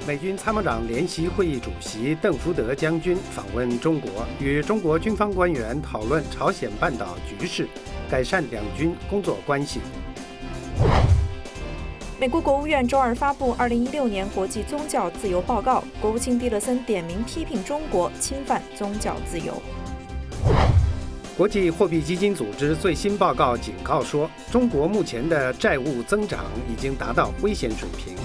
美军参谋长联席会议主席邓福德将军访问中国，与中国军方官员讨论朝鲜半岛局势，改善两军工作关系。 美国国务院周二发布2016年国际宗教自由报告，国务卿蒂勒森点名批评中国侵犯宗教自由。 国际货币基金组织最新报告警告说，中国目前的债务增长已经达到危险水平。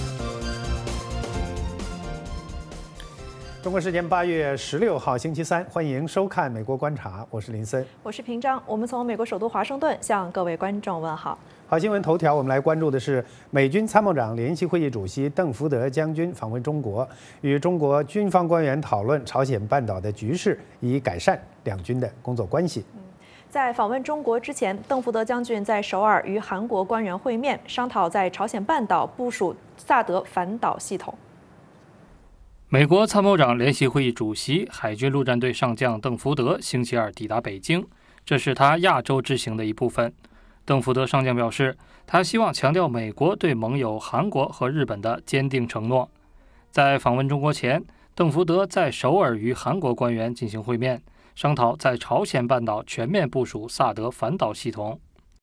中国时间8月16号星期三，欢迎收看《美国观察》，我是林森， 我是平章。我们从美国首都华盛顿向各位观众问好。 好，新闻头条，我们来关注的是美军参谋长联席会议主席邓福德将军访问中国，与中国军方官员讨论朝鲜半岛的局势，以改善两军的工作关系。 在访问中国之前，邓福德将军在首尔与韩国官员会面，商讨在朝鲜半岛部署萨德反导系统。 美国参谋长联席会议主席、海军陆战队上将邓福德星期二抵达北京，这是他亚洲之行的一部分。邓福德上将表示，他希望强调美国对盟友韩国和日本的坚定承诺。在访问中国前，邓福德在首爾与韩国官员进行会面，商讨在朝鲜半岛全面部署萨德反导系统。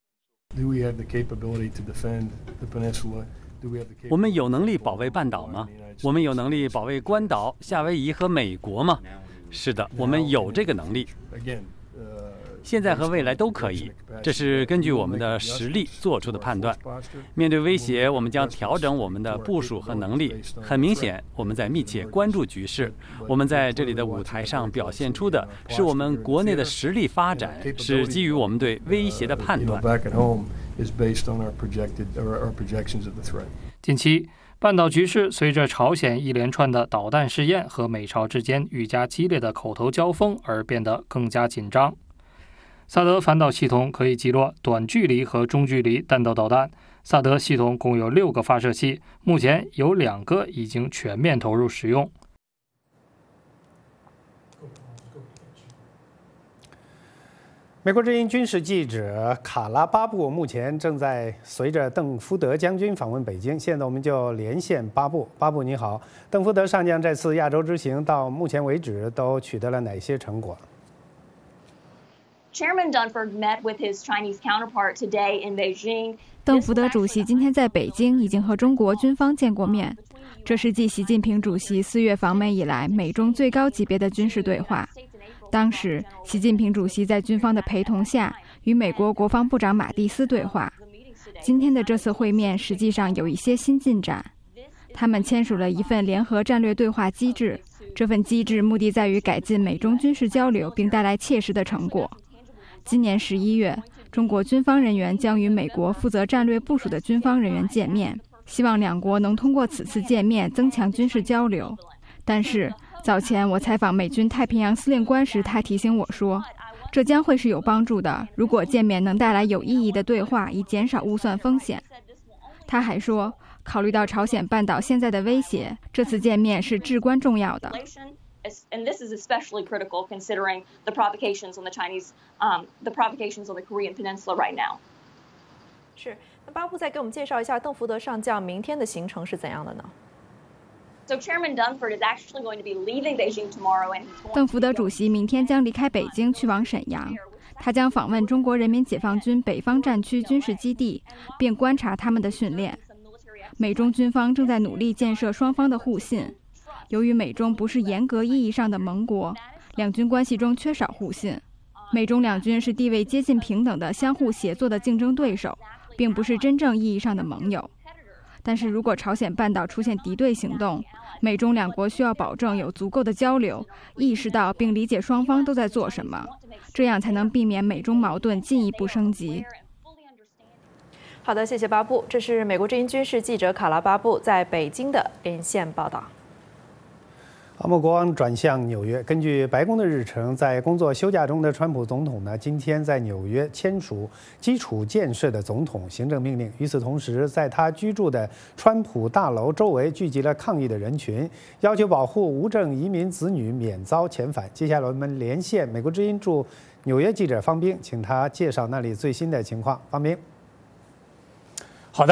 我们有能力保卫半岛吗？我们有能力保卫关岛、夏威夷和美国吗？是的，我们有这个能力。现在和未来都可以，这是根据我们的实力做出的判断。面对威胁，我们将调整我们的部署和能力。很明显，我们在密切关注局势。我们在这里的舞台上表现出的是我们国内的实力发展，是基于我们对威胁的判断。 近期，半岛局势随着朝鲜一连串的导弹试验和美朝之间愈加激烈的口头交锋而变得更加紧张。萨德反导系统可以击落短距离和中距离弹道导弹。萨德系统共有6个发射器，目前有2个已经全面投入使用。 美国之音军事记者卡拉巴布目前正在随着邓福德将军访问北京，现在我们就连线巴布。巴布你好，邓福德上将这次亚洲之行到目前为止都取得了哪些成果 ？Chairman Dunford met with his Chinese counterpart today in Beijing. 邓福德主席今天在北京已经和中国军方见过面，这是继习近平主席4月访美以来美中最高级别的军事对话。当时，习近平主席在军方的陪同下与美国国防部长马蒂斯对话。今天的这次会面实际上有一些新进展，他们签署了一份联合战略对话机制，这份机制目的在于改进美中军事交流，并带来切实的成果。今年11月，中国军方人员将与美国负责战略部署的军方人员见面，希望两国能通过此次见面增强军事交流。但是，早前我采访美军太平洋司令官时，他提醒我说，这将会是有帮助的，如果见面能带来有意义的对话，以减少误算风险。他还说，考虑到朝鲜半岛现在的威胁，这次见面是至关重要的。 And this is especially critical considering the provocations on the provocations on the Korean Peninsula right now. 是，那巴布再给我们介绍一下邓福德上将明天的行程是怎样的呢 ？So Chairman Dunford is actually going to be leaving Beijing tomorrow, and he's going. 邓福德主席明天将离开北京去往沈阳，他将访问中国人民解放军北方战区军事基地，并观察他们的训练。美中军方正在努力建设双方的互信。由于美中不是严格意义上的盟国，两军关系中缺少互信。美中两军是地位接近平等的相互协作的竞争对手，并不是真正意义上的盟友。但是如果朝鲜半岛出现敌对行动，美中两国需要保证有足够的交流，意识到并理解双方都在做什么，这样才能避免美中矛盾进一步升级。 好的，谢谢巴布。这是美国之音军事记者卡拉巴布在北京的连线报道。 我们国王转向纽约。根据白宫的日程，在工作休假中的川普总统呢，今天在纽约签署基础建设的总统行政命令。与此同时，在他居住的川普大楼周围聚集了抗议的人群，要求保护无证移民子女免遭遣返。接下来我们连线美国之音驻纽约记者方冰，请他介绍那里最新的情况。方冰。 好的。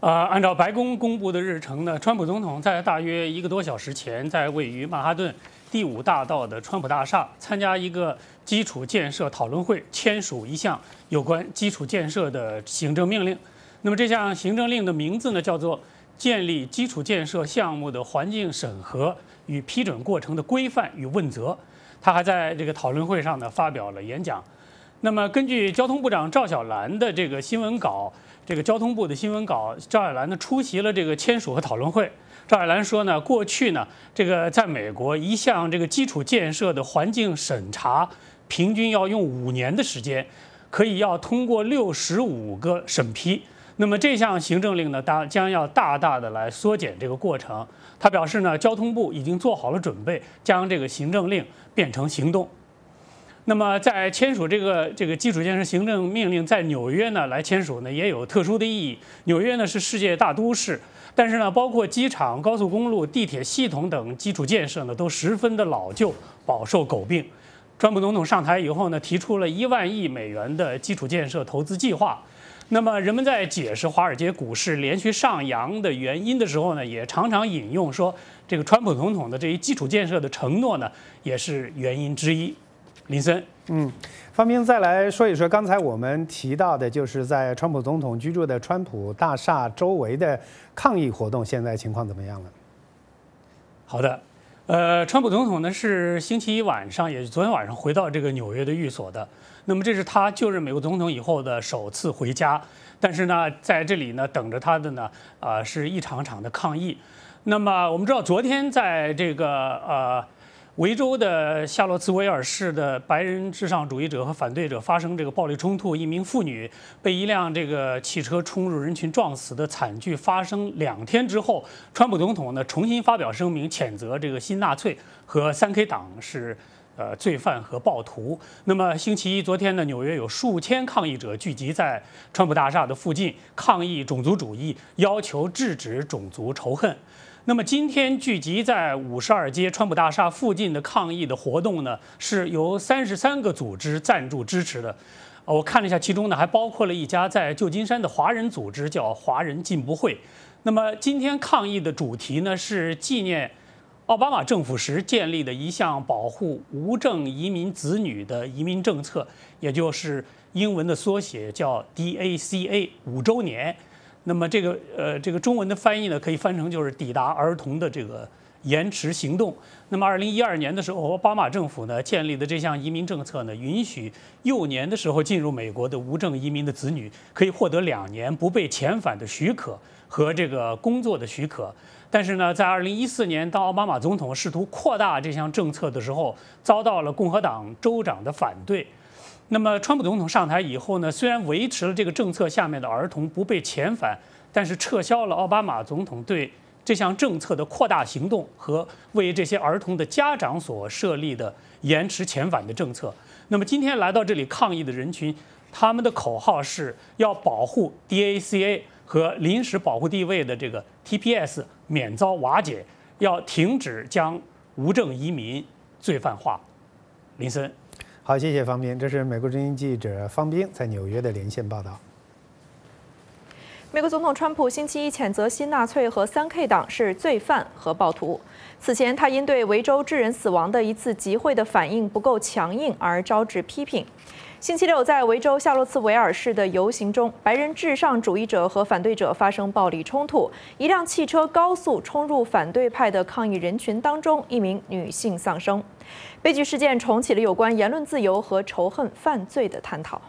按照白宫公布的日程呢，川普总统在大约1个多小时前，在位于曼哈顿第5大道的川普大厦参加一个基础建设讨论会，签署一项有关基础建设的行政命令。那么这项行政令的名字呢，叫做《建立基础建设项目的环境审核与批准过程的规范与问责》。他还在这个讨论会上呢发表了演讲。那么根据交通部长赵小兰的这个新闻稿，这个交通部的新闻稿，赵小兰呢出席了这个签署和讨论会。赵小兰说呢，过去呢，这个在美国一项这个基础建设的环境审查，平均要用5年的时间，可以要通过65个审批。那么这项行政令呢，将要大大的来缩减这个过程。他表示呢，交通部已经做好了准备，将这个行政令变成行动。那么在签署这个基础建设行政命令，在纽约呢来签署呢，也有特殊的意义。纽约呢是世界大都市，但是呢，包括机场、高速公路、地铁系统等基础建设呢，都十分的老旧，饱受诟病。川普总统上台以后呢，提出了1万亿美元的基础建设投资计划。那么人们在解释华尔街股市连续上扬的原因的时候呢，也常常引用说，这个川普总统的这一基础建设的承诺呢，也是原因之一。林森， 方斌再来说一说刚才我们提到的，就是在川普总统居住的川普大厦周围的抗议活动，现在情况怎么样了？ 好的，川普总统呢是星期一晚上，也是昨天晚上回到这个纽约的寓所的。那么这是他就任美国总统以后的首次回家，但是呢，在这里呢等着他的呢，是一场场的抗议。那么我们知道，昨天在这个维州的夏洛茨维尔市的白人至上主义者和反对者发生这个暴力冲突，一名妇女被一辆这个汽车冲入人群撞死的惨剧发生2天之后，川普总统呢重新发表声明，谴责这个新纳粹和3K 党是罪犯和暴徒。那么星期一昨天呢，纽约有数千抗议者聚集在川普大厦的附近，抗议种族主义，要求制止种族仇恨。那么今天聚集在52街川普大厦附近的抗议的活动呢，是由33个组织赞助支持的。我看了一下，其中呢还包括了一家在旧金山的华人组织，叫华人进步会。那么今天抗议的主题呢是纪念奥巴马政府时建立的一项保护无证移民子女的移民政策，也就是英文的缩写叫 DACA 5周年。那么这个中文的翻译呢，可以翻成就是抵达儿童的这个延迟行动。那么2012年的时候，奥巴马政府呢建立的这项移民政策呢，允许幼年的时候进入美国的无证移民的子女可以获得2年不被遣返的许可和这个工作的许可。但是呢，在2014年，当奥巴马总统试图扩大这项政策的时候，遭到了共和党州长的反对。那么，川普总统上台以后呢，虽然维持了这个政策下面的儿童不被遣返，但是撤销了奥巴马总统对这项政策的扩大行动和为这些儿童的家长所设立的延迟遣返的政策。那么今天来到这里抗议的人群，他们的口号是要保护 DACA 和临时保护地位的这个 TPS 免遭瓦解，要停止将无证移民罪犯化。林森。 好，谢谢方斌。这是美国之音记者方斌在纽约的连线报道。 美国总统川普星期一谴责新纳粹和3K 党是罪犯和暴徒。此前，他因对维州致人死亡的一次集会的反应不够强硬而招致批评。星期六，在维州夏洛茨维尔市的游行中，白人至上主义者和反对者发生暴力冲突，一辆汽车高速冲入反对派的抗议人群当中，一名女性丧生。悲剧事件重启了有关言论自由和仇恨犯罪的探讨。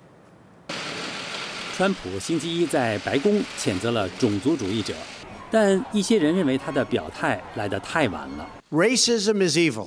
川普星期一在白宫谴责了种族主义者，但一些人认为他的表态来得太晚了。 Racism is evil.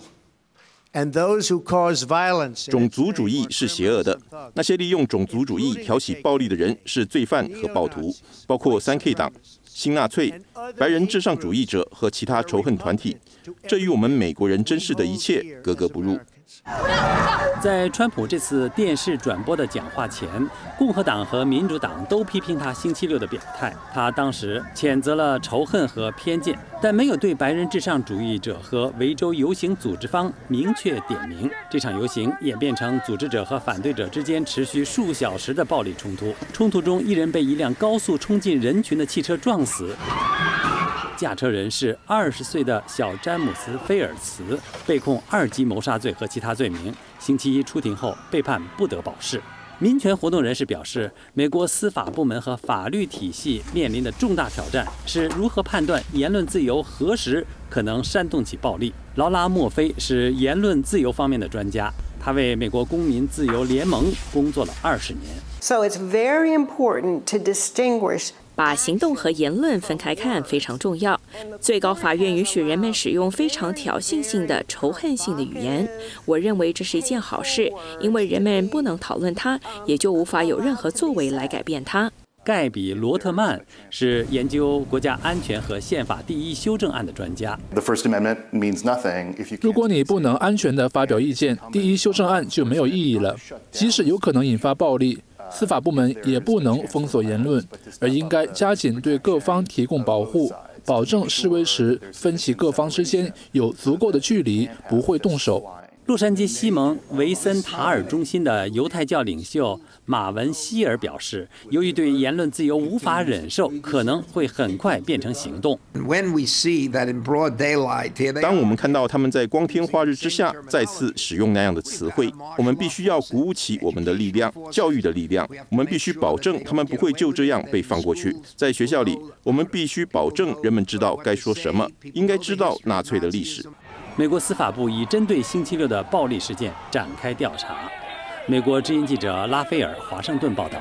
种族主义是邪恶的，那些利用种族主义挑起暴力的人是罪犯和暴徒，包括3K 党、新纳粹、白人至上主义者和其他仇恨团体，这与我们美国人珍视的一切格格不入。 在川普这次电视转播的讲话前，共和党和民主党都批评他星期六的表态。他当时谴责了仇恨和偏见，但没有对白人至上主义者和维州游行组织方明确点名。这场游行演变成组织者和反对者之间持续数小时的暴力冲突。冲突中，一人被一辆高速冲进人群的汽车撞死。驾车人是20岁的小詹姆斯·菲尔茨，被控2级谋杀罪和其他罪名。星期一出庭后被判不得保释。民权活动人士表示，美国司法部门和法律体系面临的重大挑战是如何判断言论自由何时可能煽动起暴力。劳拉·莫菲是言论自由方面的专家，他为美国公民自由联盟工作了20年。 So it's very important to distinguish 把行动和言论分开看非常重要。最高法院允许人们使用非常挑衅性的、仇恨性的语言，我认为这是一件好事，因为人们不能讨论它，也就无法有任何作为来改变它。 盖比·罗特曼是研究国家安全和宪法第一修正案的专家。 如果你不能安全地发表意见，第一修正案就没有意义了。即使有可能引发暴力，司法部门也不能封锁言论，而应该加紧对各方提供保护，保证示威时分歧各方之间有足够的距离，不会动手。 洛杉矶西蒙维森塔尔中心的犹太教领袖马文希尔表示，由于对言论自由无法忍受，可能会很快变成行动。 当我们看到他们在光天化日之下再次使用那样的词汇，我们必须要鼓舞起我们的力量，教育的力量。我们必须保证他们不会就这样被放过去。在学校里，我们必须保证人们知道该说什么，应该知道纳粹的历史。 美国司法部已针对星期六的暴力事件展开调查。美国之音记者拉斐尔华盛顿报道。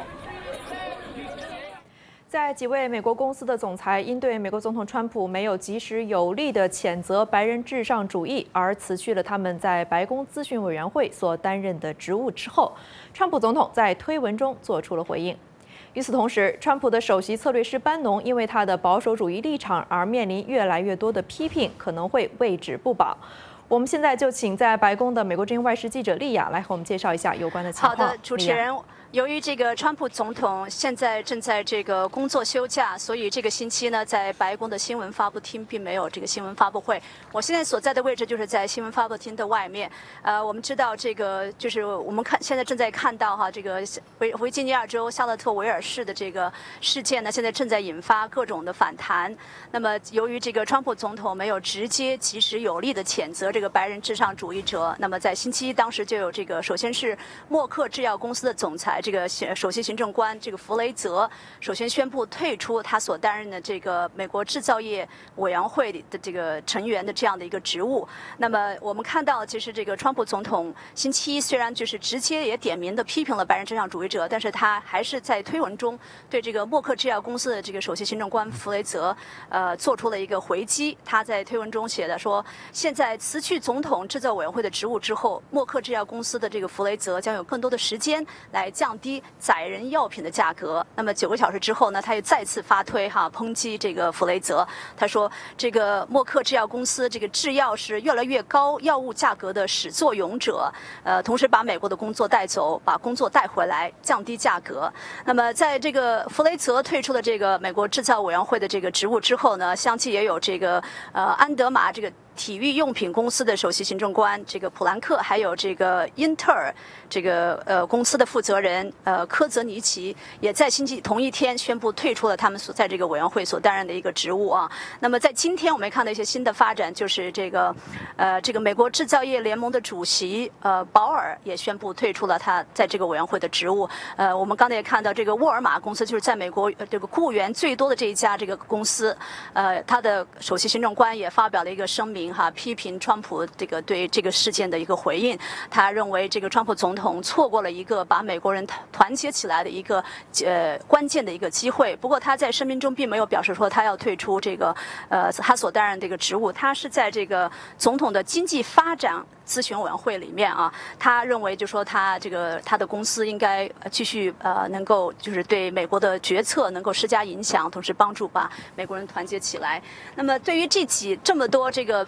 在几位美国公司的总裁因对美国总统川普没有及时有力地谴责白人至上主义而辞去了他们在白宫咨询委员会所担任的职务之后，川普总统在推文中做出了回应。与此同时，川普的首席策略师班农因为他的保守主义立场而面临越来越多的批评，可能会位置不保。我们现在就请在白宫的美国之音外事记者丽亚来和我们介绍一下有关的情况。 好的，主持人。由于这个川普总统现在正在这个工作休假，所以这个星期呢，在白宫的新闻发布厅并没有这个新闻发布会。我现在所在的位置就是在新闻发布厅的外面。我们知道这个就是我们现在正在看到哈，这个维吉尼亚州夏勒特维尔市的这个事件呢，现在正在引发各种的反弹。那么由于这个川普总统没有直接及时有力的谴责这个白人至上主义者，那么在星期一当时就有这个首先是默克制药公司的总裁。这个首席行政官这个弗雷泽首先宣布退出他所担任的这个美国制造业委员会的这个成员的这样的一个职务。那么我们看到，其实这个川普总统星期一虽然就是直接也点名的批评了白人至上主义者，但是他还是在推文中对这个默克制药公司的这个首席行政官弗雷泽做出了一个回击。他在推文中写的说，现在辞去总统制造委员会的职务之后，默克制药公司的这个弗雷泽将有更多的时间来降低载人药品的价格。那么9个小时之后呢，他又再次发推抨击这个弗雷泽。他说，这个默克制药公司这个制药是越来越高药物价格的始作俑者，同时把美国的工作带走，把工作带回来，降低价格。那么在这个弗雷泽退出了这个美国制造委员会的这个职务之后呢，相继也有这个安德玛这个体育用品公司的首席行政官这个普兰克，还有这个英特尔这个公司的负责人科泽尼奇，也在同一天宣布退出了他们所在这个委员会所担任的一个职务啊。那么在今天我们看到一些新的发展，就是这个美国制造业联盟的主席保尔也宣布退出了他在这个委员会的职务。我们刚才也看到这个沃尔玛公司就是在美国这个雇员最多的这一家这个公司，他的首席行政官也发表了一个声明批评川普这个对这个事件的一个回应。他认为这个川普总统错过了一个把美国人团结起来的一个关键的一个机会。不过他在声明中并没有表示说他要退出这个他所担任这个职务。他是在这个总统的经济发展咨询委员会里面他认为就说他的公司应该继续能够就是对美国的决策能够施加影响，同时帮助把美国人团结起来。那么对于这么多这个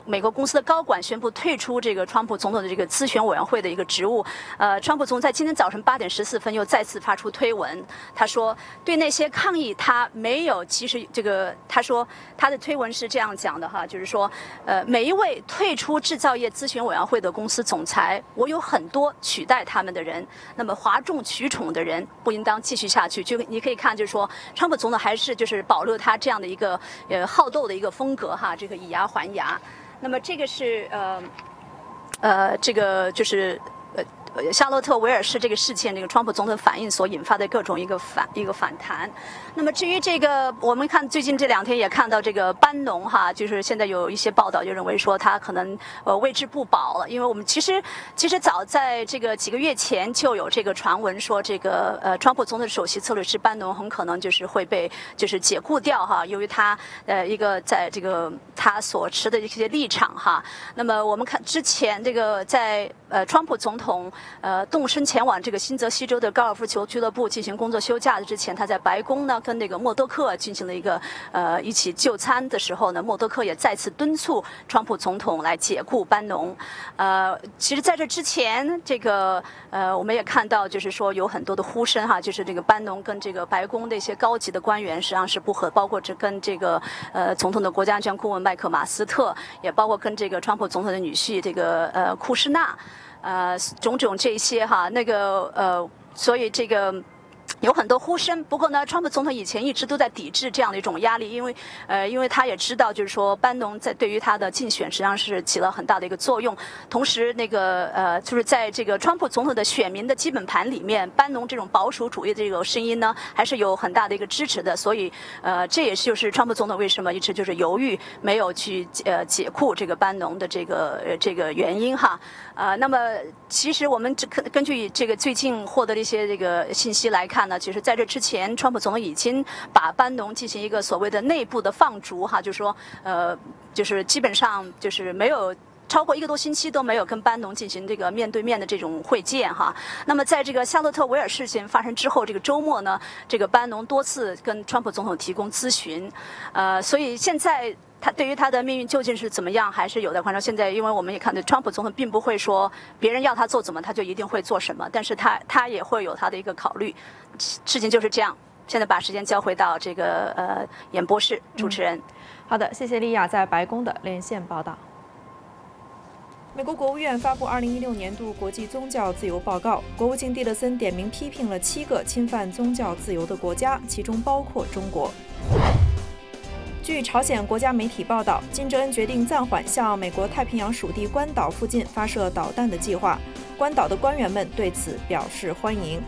美国公司的高管宣布退出这个川普总统的这个咨询委员会的一个职务。川普总统在今天早晨8点14分又再次发出推文，他说对那些抗议他没有及时他说他的推文是这样讲的哈，就是说每一位退出制造业咨询委员会的公司总裁，我有很多取代他们的人，那么哗众取宠的人不应当继续下去。就你可以看，就是说川普总统还是就是保留他这样的一个好斗的一个风格哈，这个以牙还牙。那么这个是这个就是夏洛特维尔市这个事件，这个川普总统反应所引发的各种一个反弹。那么至于这个，我们看最近这2天也看到这个班农哈，就是现在有一些报道就认为说他可能位置不保了，因为我们其实早在这个几个月前就有这个传闻说这个川普总统的首席策略师班农很可能就是会被就是解雇掉哈，由于他一个在这个他所持的一些立场哈。那么我们看之前这个在川普总统动身前往这个新泽西州的高尔夫球俱乐部进行工作休假的之前，他在白宫呢跟那个默多克进行了一个一起就餐的时候呢，默多克也再次敦促川普总统来解雇班农。其实在这之前，这个我们也看到，就是说有很多的呼声哈，就是这个班农跟这个白宫的一些高级的官员实际上是不合，包括跟这个总统的国家安全顾问麦克马斯特，也包括跟这个川普总统的女婿这个库什纳。种种这些哈，所以这个有很多呼声。不过呢，川普总统以前一直都在抵制这样的一种压力，因为他也知道，就是说班农对于他的竞选实际上是起了很大的一个作用。同时，就是在这个川普总统的选民的基本盘里面，班农这种保守主义的这个声音呢，还是有很大的一个支持的。所以，这也就是川普总统为什么一直就是犹豫没有去解雇这个班农的这个原因哈。那么其实我们根据这个最近获得的一些这个信息来看呢，其实在这之前，川普总统已经把班农进行一个所谓的内部的放逐哈，就是说就是基本上就是没有超过1个多星期都没有跟班农进行这个面对面的这种会见哈。那么在这个夏洛特维尔事件发生之后，这个周末呢，这个班农多次跟川普总统提供咨询，所以现在他对于他的命运究竟是怎么样，还是有待观察。现在，因为我们也看到，川普总统并不会说别人要他做怎么，他就一定会做什么，但是他也会有他的一个考虑。事情就是这样。现在把时间交回到这个演播室，主持人。 好的，谢谢莉亚在白宫的连线报道。美国国务院发布2016年度国际宗教自由报告，国务卿蒂勒森点名批评了7个侵犯宗教自由的国家，其中包括中国。据朝鲜国家媒体报道，金正恩决定暂缓向美国太平洋属地关岛附近发射导弹的计划，关岛的官员们对此表示欢迎。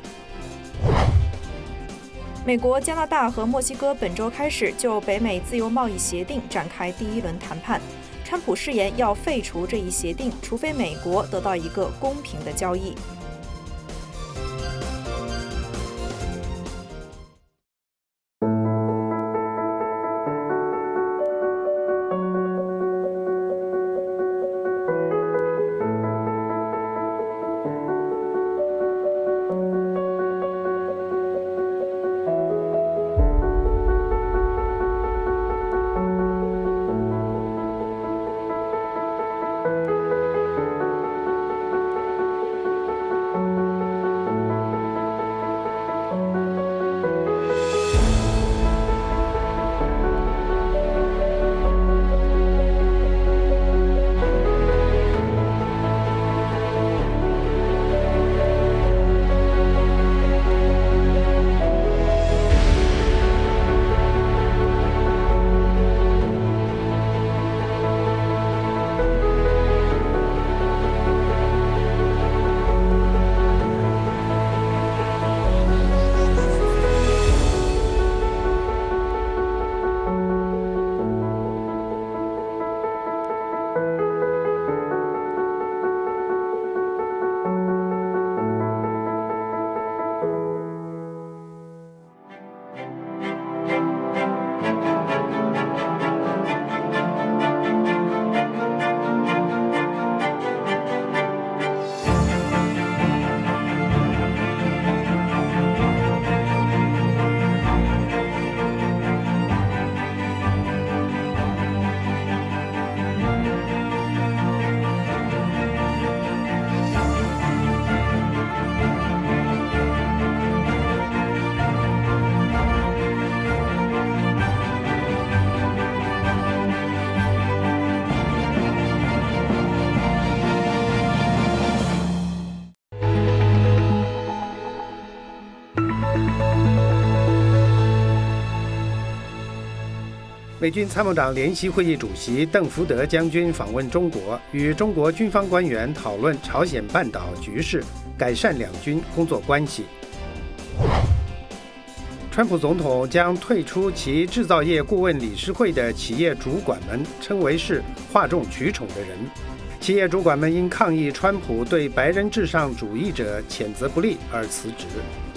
美国、加拿大和墨西哥本周开始就北美自由贸易协定展开第1轮谈判，川普誓言要废除这一协定，除非美国得到一个公平的交易。 美军参谋长联席会议主席邓福德将军访问中国，与中国军方官员讨论朝鲜半岛局势，改善两军工作关系。川普总统将退出其制造业顾问理事会的企业主管们称为是哗众取宠的人。企业主管们因抗议川普对白人至上主义者谴责不力而辞职。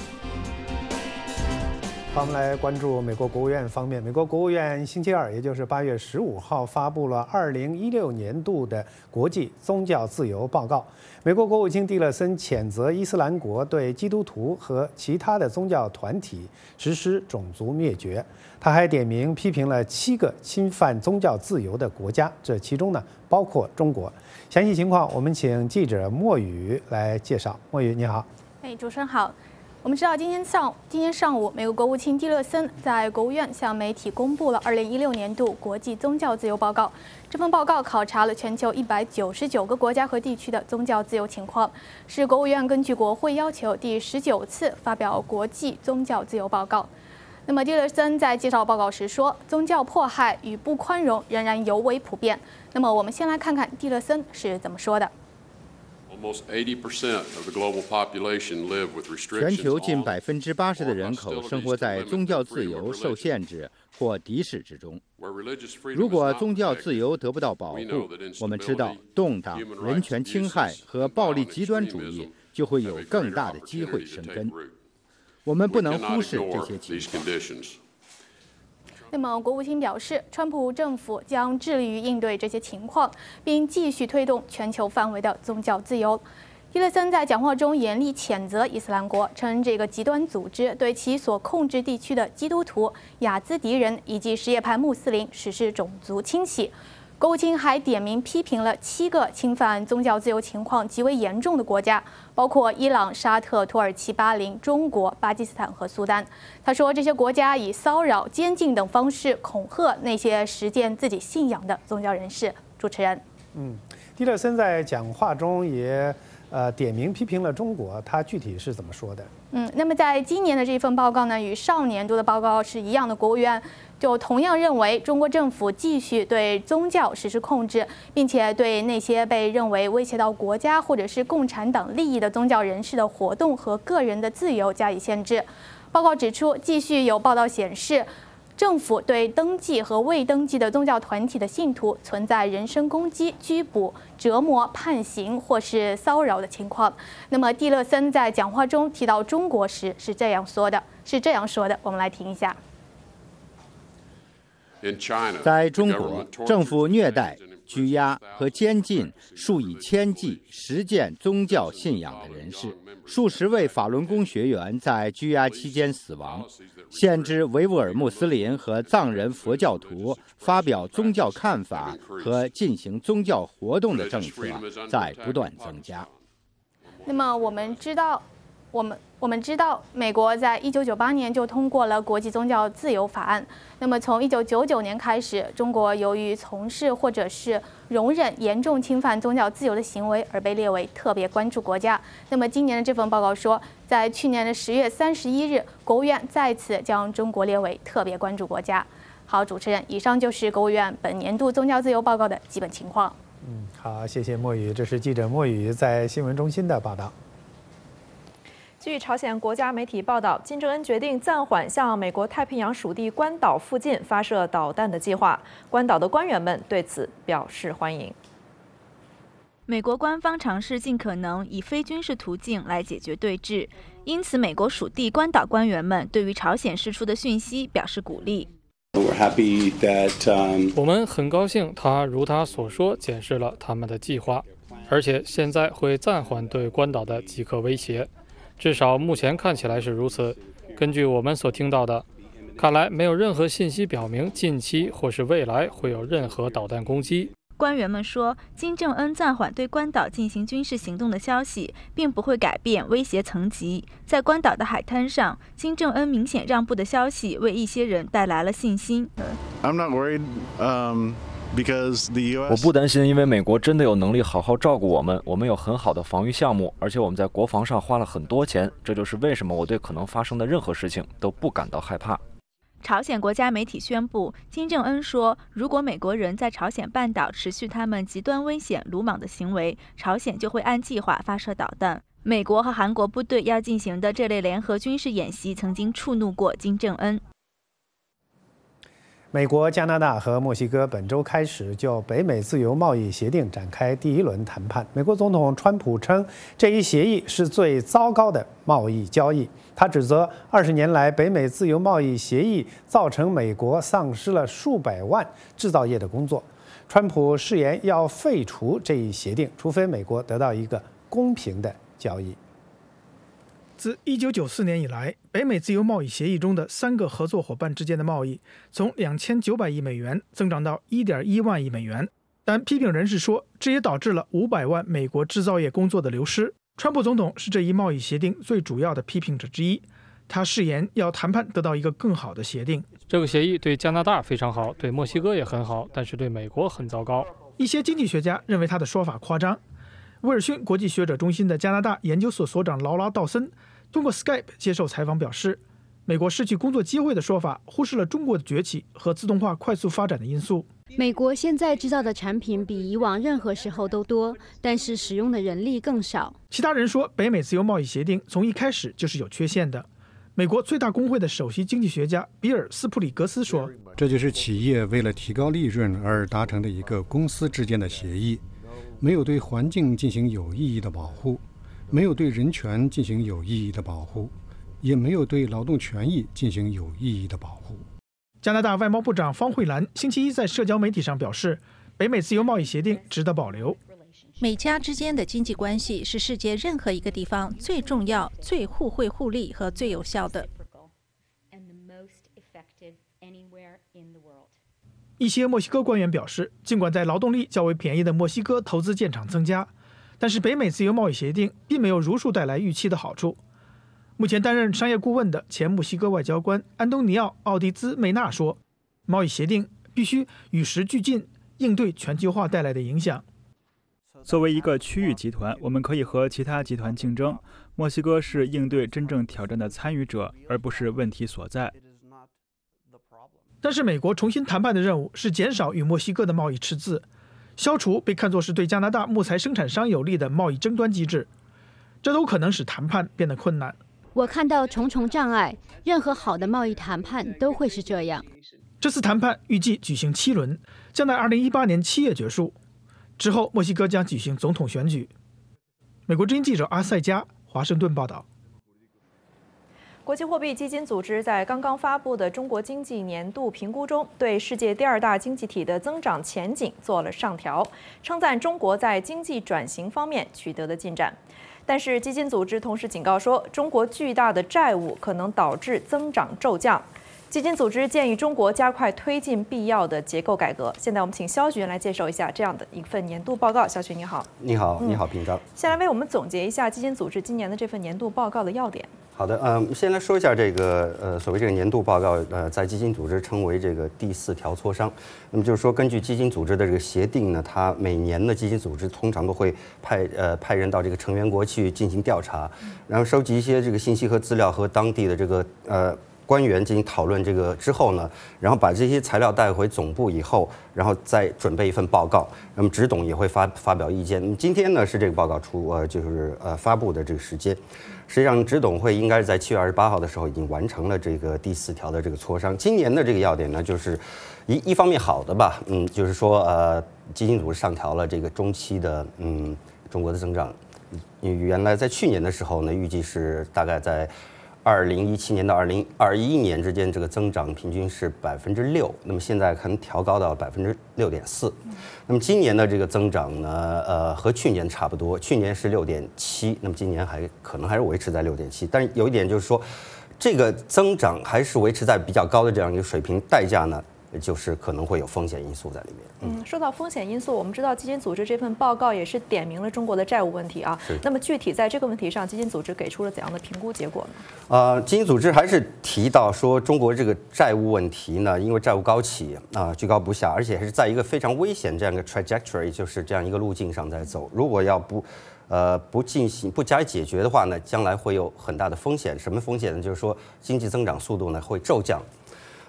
好，我们来关注美国国务院方面。美国国务院星期二，也就是8月15号，发布了2016年度的国际宗教自由报告。美国国务卿蒂勒森谴责伊斯兰国对基督徒和其他的宗教团体实施种族灭绝。他还点名批评了7个侵犯宗教自由的国家，这其中呢包括中国。详细情况，我们请记者莫宇来介绍。莫宇，你好。 主持人好。我们知道，今天上午，美国国务卿蒂勒森在国务院向媒体公布了2016年度国际宗教自由报告。这份报告考察了全球199个国家和地区的宗教自由情况，是国务院根据国会要求第19次发表国际宗教自由报告。那么，蒂勒森在介绍报告时说，宗教迫害与不宽容仍然尤为普遍。那么，我们先来看看蒂勒森是怎么说的。 全球近80%的人口生活在宗教自由受限制或敌视之中。如果宗教自由得不到保护，我们知道动荡、人权侵害和暴力极端主义就会有更大的机会生根。我们不能忽视这些情况。 那么，国务卿表示，川普政府将致力于应对这些情况，并继续推动全球范围的宗教自由。蒂勒森在讲话中严厉谴责伊斯兰国，称这个极端组织对其所控制地区的基督徒、雅兹迪人以及什叶派穆斯林实施种族清洗。国务卿还点名批评了7个侵犯宗教自由情况极为严重的国家，包括伊朗、沙特、土耳其、巴林、中国、巴基斯坦和苏丹。他说，这些国家以骚扰、监禁等方式恐吓那些实践自己信仰的宗教人士。主持人， 蒂勒森在讲话中也点名批评了中国，他具体是怎么说的？ 那么在今年的这份报告呢，与上年度的报告是一样的，国务院就同样认为中国政府继续对宗教实施控制，并且对那些被认为威胁到国家或者是共产党利益的宗教人士的活动和个人的自由加以限制。报告指出，继续有报道显示，政府对登记和未登记的宗教团体的信徒存在人身攻击、拘捕、折磨、判刑或是骚扰的情况。那么，蒂勒森在讲话中提到中国时是这样说的，我们来听一下。 在中国，政府虐待、拘押和监禁数以千计实践宗教信仰的人士，数十位法轮功学员在拘押期间死亡，限制维吾尔穆斯林和藏人佛教徒发表宗教看法和进行宗教活动的政策在不断增加。 那么我们知道，美国在1998年就通过了国际宗教自由法案。那么从1999年开始，中国由于从事或者是容忍严重侵犯宗教自由的行为而被列为特别关注国家。那么今年的这份报告说，在去年的10月31日，国务院再次将中国列为特别关注国家。好，主持人，以上就是国务院本年度宗教自由报告的基本情况。 好，谢谢莫宇，这是记者莫宇在新闻中心的报道。 据朝鲜国家媒体报道，金正恩决定暂缓向美国太平洋属地关岛附近发射导弹的计划。关岛的官员们对此表示欢迎。 美国官方尝试尽可能以非军事途径来解决对峙，因此美国属地关岛官员们对于朝鲜释出的讯息表示鼓励。 我们很高兴他如他所说解释了他们的计划，而且现在会暂缓对关岛的即刻威胁。至少目前看起来是如此。根据我们所听到的，看来没有任何信息表明近期或是未来会有任何导弹攻击。 官员们说，金正恩暂缓对关岛进行军事行动的消息，并不会改变威胁层级。在关岛的海滩上，金正恩明显让步的消息为一些人带来了信心。 I'm not worried,我不担心，因为美国真的有能力好好照顾我们，我们有很好的防御项目，而且我们在国防上花了很多钱，这就是为什么我对可能发生的任何事情都不感到害怕。 朝鲜国家媒体宣布，金正恩说，如果美国人在朝鲜半岛持续他们极端危险、鲁莽的行为，朝鲜就会按计划发射导弹。美国和韩国部队要进行的这类联合军事演习，曾经触怒过金正恩。 美国、加拿大和墨西哥本周开始就北美自由贸易协定展开第一轮谈判。美国总统川普称，这一协议是最糟糕的贸易交易。他指责20年来北美自由贸易协议造成美国丧失了数百万制造业的工作。川普誓言要废除这一协定，除非美国得到一个公平的交易。 自1994年以来，北美自由贸易协议中的3个合作伙伴之间的贸易从2900亿美元增长到1.1万亿美元，但批评人士说，这也导致了500万美国制造业工作的流失。川普总统是这一贸易协定最主要的批评者之一，他誓言要谈判得到一个更好的协定。 这个协议对加拿大非常好，对墨西哥也很好，但是对美国很糟糕。 一些经济学家认为他的说法夸张。威尔逊国际学者中心的加拿大研究所所长劳拉·道森通过 Skype 接受采访表示，美国失去工作机会的说法忽视了中国的崛起和自动化快速发展的因素。 美国现在制造的产品比以往任何时候都多，但是使用的人力更少。 其他人说，北美自由贸易协定从一开始就是有缺陷的。美国最大工会的首席经济学家比尔·斯普里格斯说， 这就是企业为了提高利润而达成的一个公司之间的协议，没有对环境进行有意义的保护，没有对人权进行有意义的保护，也没有对劳动权益进行有意义的保护。 加拿大外贸部长方慧兰星期一在社交媒体上表示，北美自由贸易协定值得保留。 美加之间的经济关系是世界任何一个地方最重要、最互惠互利和最有效的。 一些墨西哥官员表示，尽管在劳动力较为便宜的墨西哥投资建厂增加，但是北美自由贸易协定并没有如数带来预期的好处。目前担任商业顾问的前墨西哥外交官安东尼奥·奥迪兹梅纳说，贸易协定必须与时俱进，应对全球化带来的影响。 作为一个区域集团，我们可以和其他集团竞争。墨西哥是应对真正挑战的参与者，而不是问题所在。 但是美国重新谈判的任务是减少与墨西哥的贸易赤字，消除被看作是对加拿大木材生产商有利的贸易争端机制，这都可能使谈判变得困难。 我看到重重障碍，任何好的贸易谈判都会是这样。 这次谈判预计举行7轮，将在2018年7月结束。之后，墨西哥将举行总统选举。美国之音记者阿塞加华盛顿报道。 国际货币基金组织在刚刚发布的中国经济年度评估中，对世界第2大经济体的增长前景做了上调，称赞中国在经济转型方面取得的进展。但是，基金组织同时警告说，中国巨大的债务可能导致增长骤降。基金组织建议中国加快推进必要的结构改革。现在我们请肖局员来介绍一下这样的一份年度报告。肖局你好。 你好，你好，平章。 先来为我们总结一下基金组织今年的这份年度报告的要点。 好的，先来说一下这个所谓这个年度报告，在基金组织称为这个第4条磋商。那么就是说，根据基金组织的这个协定呢，它每年的基金组织通常都会派人到这个成员国去进行调查，然后收集一些这个信息和资料，和当地的这个官员进行讨论。这个之后呢，然后把这些材料带回总部以后，然后再准备一份报告。那么直董也会发表意见。今天呢是这个报告发布的这个时间。实际上，直董会应该是在7月28号的时候已经完成了这个第4条的这个磋商。今年的这个要点呢，就是一方面好的吧，就是说基金组织上调了这个中期的中国的增长。原来在去年的时候呢，预计是大概在2017年到2021年之间，这个增长平均是6%，那么现在可能调高到6.4%。那么今年的这个增长呢，和去年差不多，去年是6.7%，那么今年可能还是维持在6.7%。但是有一点就是说，这个增长还是维持在比较高的这样一个水平，代价呢，就是可能会有风险因素在里面。 说到风险因素，我们知道基金组织这份报告也是点明了中国的债务问题啊。那么具体在这个问题上，基金组织给出了怎样的评估结果呢？基金组织还是提到说，中国这个债务问题呢，因为债务高企居高不下，而且还是在一个非常危险这样一个 trajectory， 就是这样一个路径上在走。如果要不加以解决的话呢，将来会有很大的风险。什么风险呢？就是说经济增长速度呢会骤降。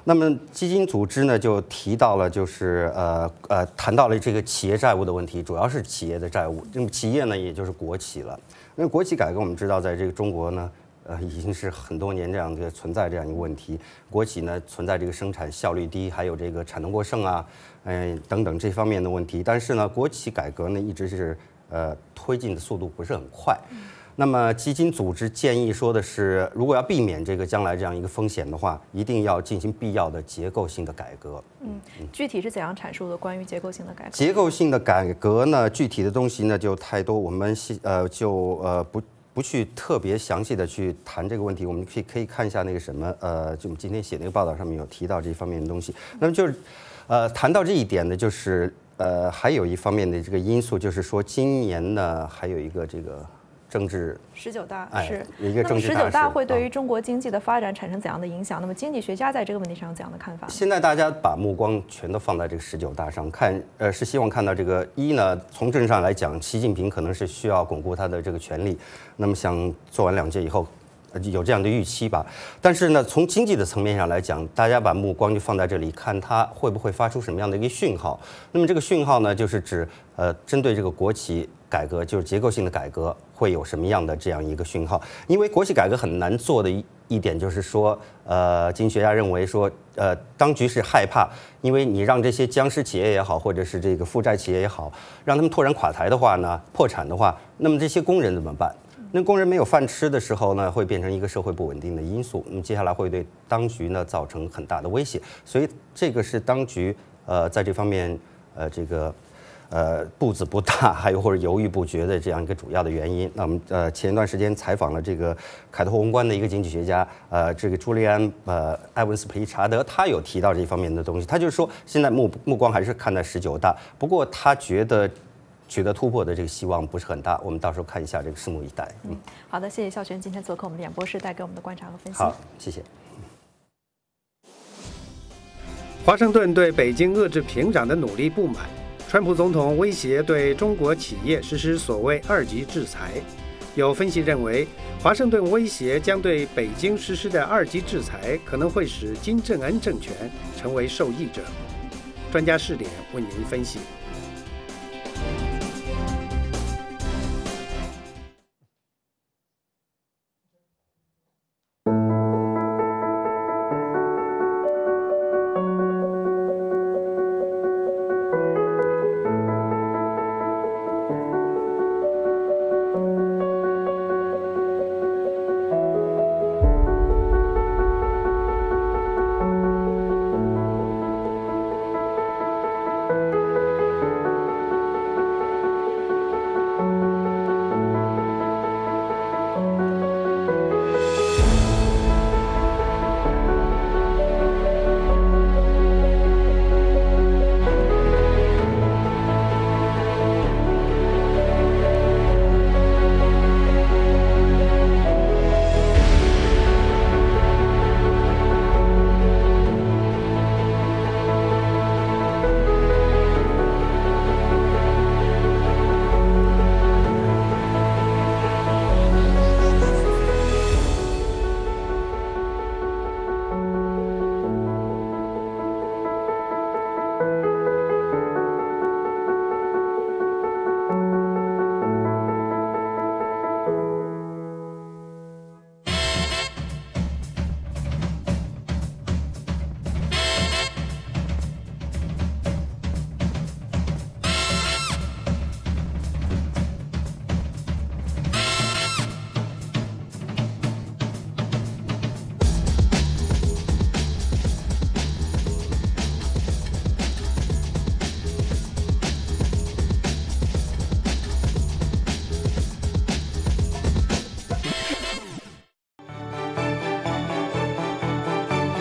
那么基金组织呢就提到了，就是谈到了这个企业债务的问题，主要是企业的债务。那么企业呢，也就是国企了。因为国企改革，我们知道，在这个中国呢，已经是很多年这样的存在这样一个问题。国企呢存在这个生产效率低，还有这个产能过剩啊，等等这方面的问题。但是呢，国企改革呢一直是推进的速度不是很快。那么基金组织建议说的是，如果要避免这个将来这样一个风险的话，一定要进行必要的结构性的改革。 具体是怎样阐述的？关于结构性的改革？ 结构性的改革呢，具体的东西呢就太多，我们不去特别详细的去谈这个问题。我们可以看一下那个什么就我们今天写那个报道上面有提到这方面的东西。那么就是谈到这一点呢，就是还有一方面的这个因素，就是说今年呢还有一个这个政治 19大是一个政治大事。 那么19大会对于中国经济的发展产生怎样的影响？那么经济学家在这个问题上有怎样的看法？ 现在大家把目光全都放在这个19大上看，是希望看到这个呢，从政治上来讲，习近平可能是需要巩固他的这个权力，那么想做完2届以后。有这样的预期吧，但是呢，从经济的层面上来讲，大家把目光就放在这里，看它会不会发出什么样的一个讯号。那么这个讯号呢，就是指针对这个国企改革，就是结构性的改革，会有什么样的这样一个讯号？因为国企改革很难做的一点就是说，经济学家认为说，当局是害怕，因为你让这些僵尸企业也好，或者是这个负债企业也好，让他们突然垮台的话呢，破产的话，那么这些工人怎么办？那工人没有饭吃的时候呢，会变成一个社会不稳定的因素。那么接下来会对当局呢造成很大的威胁，所以这个是当局在这方面步子不大，还有或者犹豫不决的这样一个主要的原因。那我们前一段时间采访了这个凯特宏观的一个经济学家，这个朱利安埃文斯普利查德，他有提到这方面的东西。他就是说，现在目光还是看在19大，不过他觉得取得突破的这个希望不是很大，我们到时候看一下，这个拭目以待。 好的，谢谢孝全今天做客我们的演播室，带给我们的观察和分析。 好，谢谢。 华盛顿对北京遏制平涨的努力不满，川普总统威胁对中国企业实施所谓2级制裁。有分析认为，华盛顿威胁将对北京实施的2级制裁，可能会使金正恩政权成为受益者。专家视点为您分析。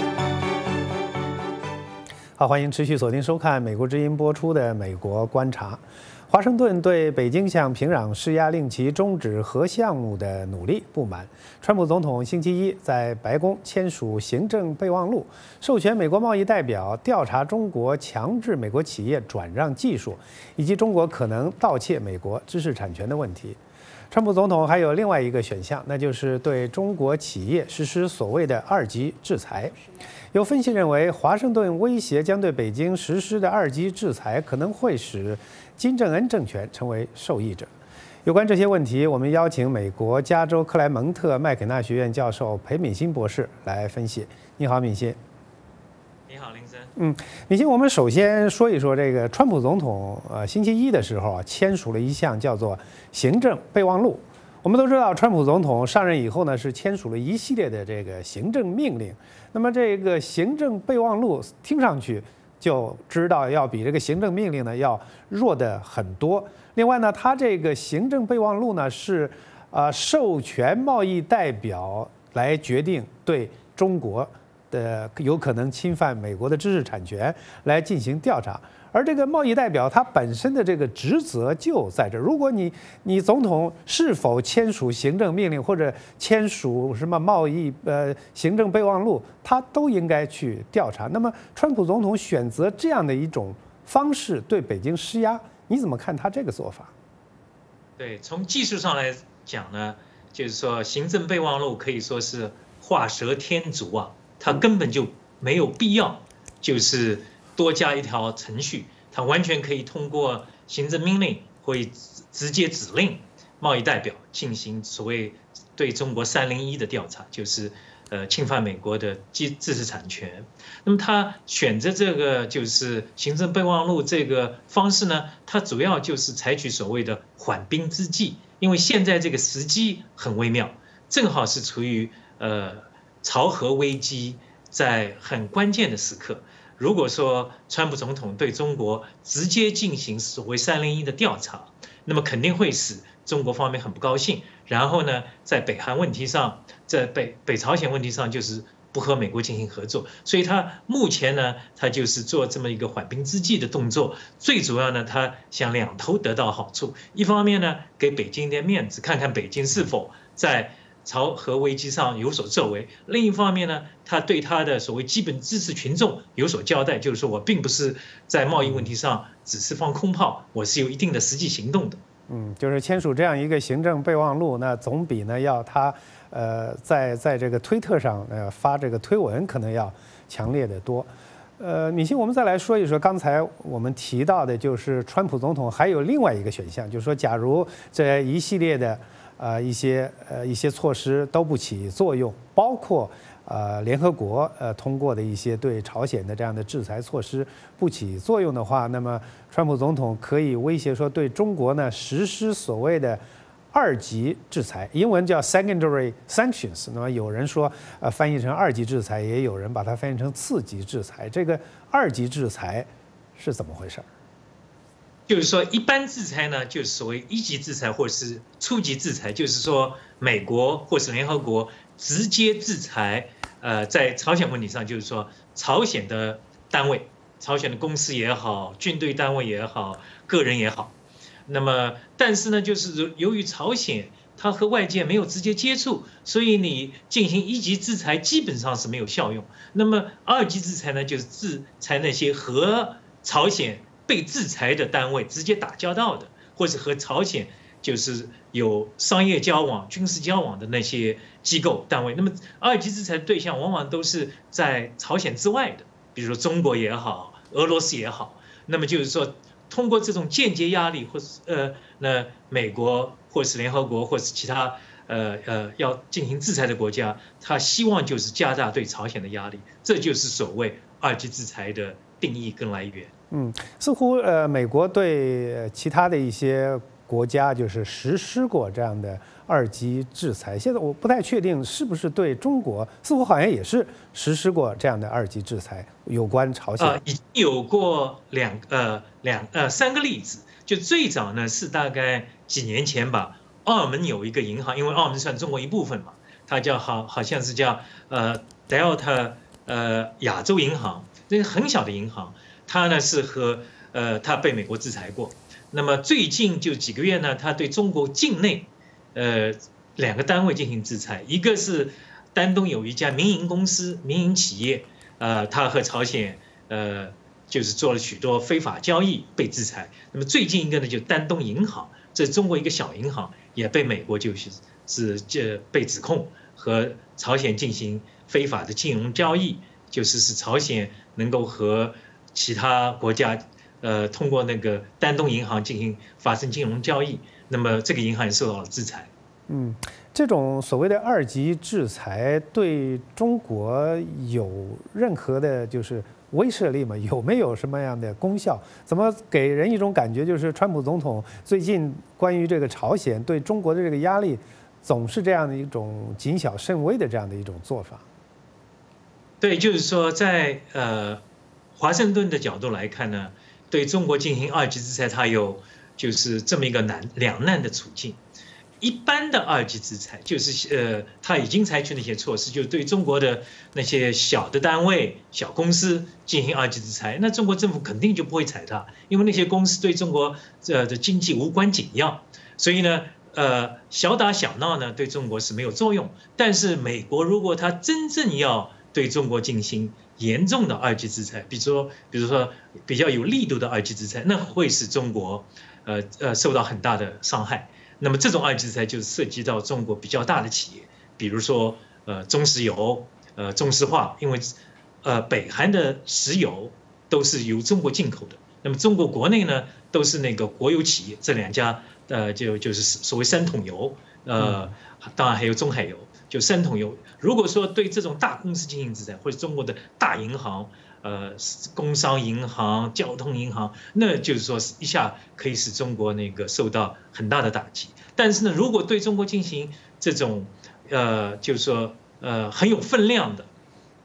好，欢迎持续锁定收看美国之音播出的《美国观察》。 华盛顿对北京向平壤施压令其终止核项目的努力不满。川普总统星期一在白宫签署行政备忘录，授权美国贸易代表调查中国强制美国企业转让技术，以及中国可能盗窃美国知识产权的问题。川普总统还有另外一个选项，那就是对中国企业实施所谓的2级制裁。有分析认为，华盛顿威胁将对北京实施的2级制裁可能会使金正恩政权成为受益者。有关这些问题，我们邀请美国加州克莱蒙特麦肯纳学院教授裴敏欣博士来分析。你好，敏欣。 你好，林森。 敏欣，我们首先说一说这个川普总统星期一的时候签署了一项叫做行政备忘录。我们都知道，川普总统上任以后呢，是签署了一系列的这个行政命令。那么这个行政备忘录听上去就知道要比这个行政命令呢要弱得很多。另外呢，它这个行政备忘录呢是授权贸易代表来决定对中国的有可能侵犯美国的知识产权来进行调查。而这个贸易代表他本身的这个职责就在这儿，如果你总统是否签署行政命令或者签署什么贸易行政备忘录，他都应该去调查。那么川普总统选择这样的一种方式对北京施压，你怎么看他这个做法？ 对，从技术上来讲呢，就是说行政备忘录可以说是画蛇添足啊，他根本就没有必要就是多加一条程序，它完全可以通过行政命令会直接指令贸易代表进行所谓对中国301的调查，就是侵犯美国的知识产权。那么他选择这个就是行政备忘录这个方式呢，它主要就是采取所谓的缓兵之计，因为现在这个时机很微妙，正好是处于朝核危机在很关键的时刻。如果说川普总统对中国直接进行所谓301的调查，那么肯定会使中国方面很不高兴。然后呢，在北韩问题上，在北朝鲜问题上，就是不和美国进行合作。所以他目前呢，他就是做这么一个缓兵之计的动作。最主要呢，他想两头得到好处。一方面呢，给北京点面子，看看北京是否在朝核危机上有所作为；另一方面呢，他对他的所谓基本支持群众有所交代，就是说我并不是在贸易问题上只是放空炮，我是有一定的实际行动的。 就是签署这样一个行政备忘录，那总比呢要他在这个推特上发这个推文可能要强烈的多。敏欣，我们再来说一说刚才我们提到的，就是川普总统还有另外一个选项，就是说，假如这一系列的一些措施都不起作用，包括联合国通过的一些对朝鲜的这样的制裁措施不起作用的话，那么川普总统可以威胁说对中国呢实施所谓的2级制裁，英文叫 secondary sanctions。那么有人说翻译成2级制裁，也有人把它翻译成次级制裁。这个2级制裁是怎么回事？ 就是说，一般制裁呢，就是所谓1级制裁或是初级制裁，就是说美国或是联合国直接制裁，在朝鲜问题上，就是说朝鲜的单位、朝鲜的公司也好、军队单位也好、个人也好。那么，但是呢，就是由于朝鲜它和外界没有直接接触，所以你进行1级制裁基本上是没有效用。那么2级制裁呢，就是制裁那些和朝鲜被制裁的单位直接打交道的，或者和朝鲜就是有商业交往、军事交往的那些机构单位。那么2级制裁的对象往往都是在朝鲜之外的，比如说中国也好、俄罗斯也好。那么就是说，通过这种间接压力，或是那美国或是联合国或是其他要进行制裁的国家，他希望就是加大对朝鲜的压力，这就是所谓2级制裁的定义跟来源。 似乎美国对其他的一些国家就是实施过这样的2级制裁，现在我不太确定是不是对中国，似乎好像也是实施过这样的2级制裁，有关朝鲜。 已经有过3个例子，就最早呢是大概几年前吧，澳门有一个银行，因为澳门算中国一部分嘛，它叫好像是叫Delta 亚洲银行，这是很小的银行。它呢是和它被美国制裁过， 那么最近就几个月呢，他对中国境内2个单位进行制裁，一个是丹东有一家民营公司、民营企业，他和朝鲜就是做了许多非法交易被制裁。那么最近一个呢，就丹东银行，这是中国一个小银行，也被美国就是被指控和朝鲜进行非法的金融交易，就是使朝鲜能够和其他国家通过那个丹东银行发生金融交易，那么这个银行也受到了制裁。 这种所谓的2级制裁对中国有任何的就是威慑力吗？有没有什么样的功效？怎么给人一种感觉，就是川普总统最近关于这个朝鲜对中国的这个压力，总是这样的一种谨小慎微的这样的一种做法？ 对，就是说在华盛顿的角度来看呢，对中国进行2级制裁，它有就是这么一个两难的处境。一般的2级制裁就是他已经采取那些措施，就对中国的那些小的单位、小公司进行2级制裁，那中国政府肯定就不会采纳，因为那些公司对中国的经济无关紧要，所以呢，小打小闹呢对中国是没有作用。但是美国如果他真正要对中国进行严重的2级制裁，比如说比较有力度的2级制裁，那会使中国受到很大的伤害。那么这种2级制裁就涉及到中国比较大的企业，比如说中石油、中石化，因为北韩的石油都是由中国进口的，那么中国国内呢都是那个国有企业，这2家就是所谓3桶油，当然还有中海油，就3桶油。如果说对这种大公司进行制裁，或者中国的大银行。工商银行、交通银行，那就是说一下可以使中国那个受到很大的打击。但是呢，如果对中国进行这种就是说很有分量的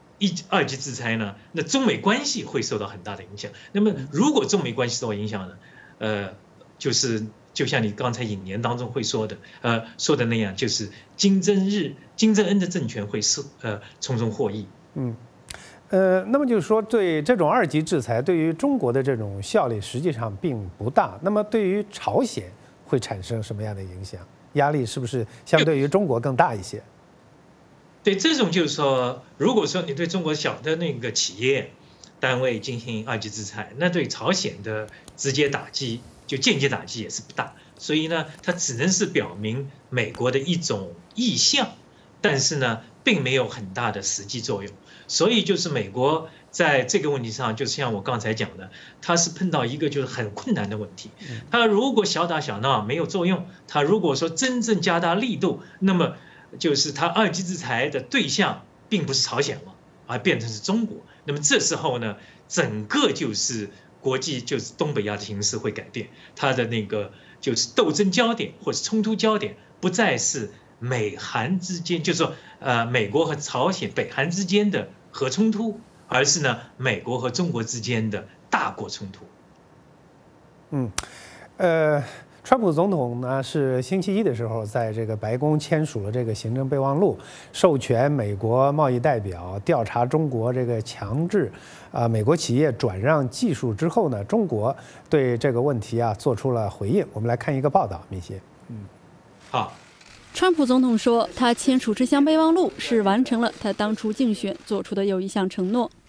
2级制裁呢，那中美关系会受到很大的影响。那么如果中美关系受到影响呢，就像你刚才引言当中会说的那样，就是金正恩的政权会从中获益。 那么就是说，对这种2级制裁对于中国的这种效力实际上并不大。那么对于朝鲜会产生什么样的影响？压力是不是相对于中国更大一些？ 对，这种就是说，如果说你对中国小的那个企业单位进行2级制裁，那对朝鲜的直接打击就间接打击也是不大。所以呢，它只能是表明美国的一种意向，但是呢，并没有很大的实际作用。所以就是美国在这个问题上，就像我刚才讲的，它是碰到一个就是很困难的问题。它如果小打小闹没有作用，它如果说真正加大力度，那么就是它2级制裁的对象并不是朝鲜了，而变成是中国。那么这时候呢，整个就是国际就是东北亚的形势会改变，它的那个就是斗争焦点或者冲突焦点不再是美韩之间，就是说美国和朝鲜、北韩之间的核冲突，而是呢美国和中国之间的大国冲突。 川普总统呢是星期一的时候在这个白宫签署了这个行政备忘录，授权美国贸易代表调查中国这个强制美国企业转让技术之后呢，中国对这个问题做出了回应。我们来看一个报道，米歇。 好。 川普总统说，他签署这项备忘录是完成了他当初竞选做出的有一项承诺。